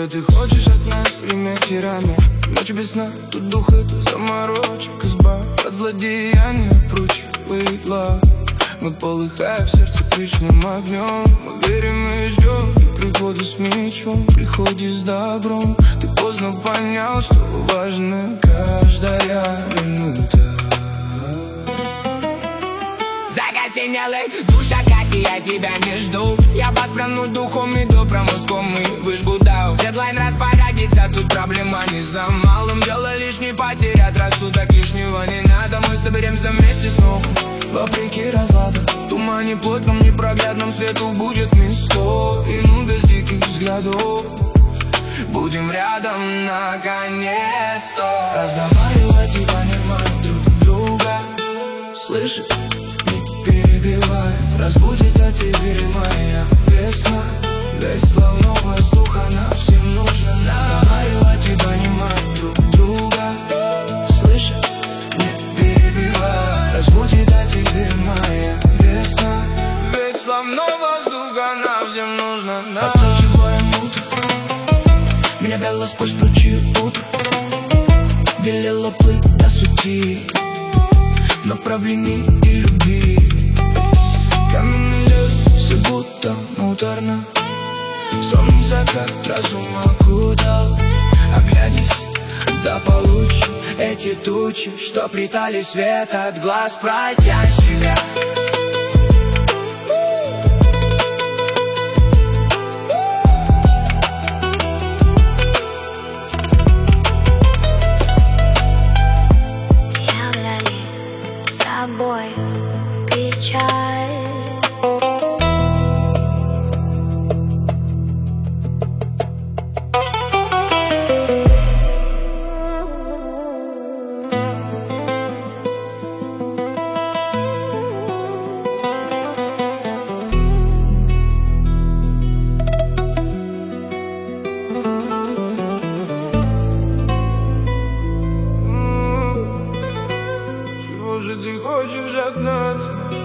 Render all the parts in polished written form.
же ты хочешь от нас, время вечерами? Ночь без сна, тут дух это заморочек. Избавь от злодеяния, прочих лав. Мы полыхаем в сердце вечным огнем. Мы верим и ждем и прихода с мечом, приходи с добром. Ты поздно понял, что важна каждая минута. Закостенелый душа, как и я тебя не жду. Я воспряну духом и добром мозгом и выжгу дал. Дедлайн распорядится, тут проблема не за малым. Дело лишний, потерять рассудок, лишнего не надо. Мы соберемся вместе снова, вопреки разладу. В тумане плотном, непроглядном свету будет место. И ну без диких взглядов будем рядом наконец-то. Разговаривать и понимать друг друга. Слышит, не перебивай. Разбудит, а теперь моя весна. Весь словно воздух, она всем нужна. Разговаривать и понимать друг друга. Слышит, не перебивай. Разбудит, а теперь моя весна. Ведь словно воздух, она всем нужна. Отключивая утро, меня вела сквозь прочие утро. Велела плыть до сути в направлении и любви. Каменный лед, все будто муторно. Сонный закат разум окутал. Оглянись, да получше эти тучи, что притали свет от глаз просящих. Собой печаль. Чего же ты хочешь от нас?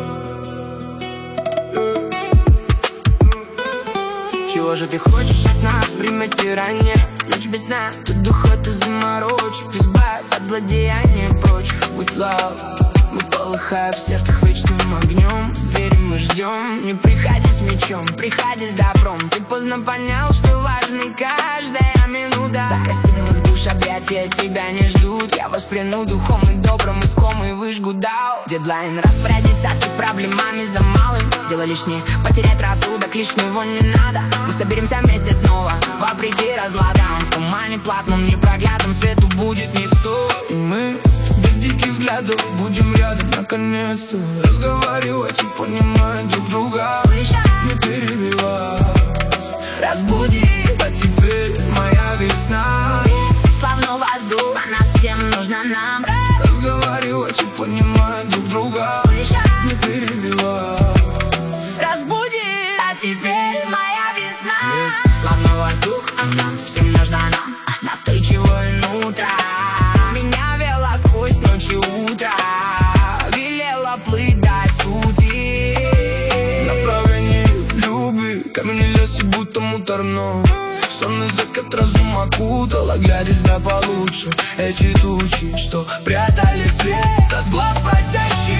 Чего же ты хочешь от нас? Время тирания, ночь без сна, тут духота заморочек. Избавь от злодеяния прочих, будь лав. Мы полыхаем в сердцах вечным огнем. Верим и ждем, не приходи с мечом, приходи с добром. Ты поздно понял, что важной каждая минута. Закостенелых душ объятия тебя не ждут. Я воспряну духом и добром, иском и выжгу дал. Дедлайн распорядится, ты проблемами за малым. Дело лишнее, потерять рассудок, лишнего не надо. Мы соберемся вместе снова, вопреки разладам. В тумане платном, непроглядном свету будет место. И мы без диких взглядов будем рядом наконец-то. Разговаривать и понимать друг друга. Не перебивать. Разбуди, А теперь моя весна. славно воздух, она всем нужна нам. Разговаривать и понимать друг друга. Не перебивать. Разбуди, а теперь моя весна. Славный воздух, она всем нужна нам. Настойчивое утро меня вела сквозь ночь и утро. Велела плыть до сути. Направление любви, каменный лес и будто муторно. Сонный закат разум окутал. Оглядись, да получше эти тучи, что прятали свет от глаз просящих.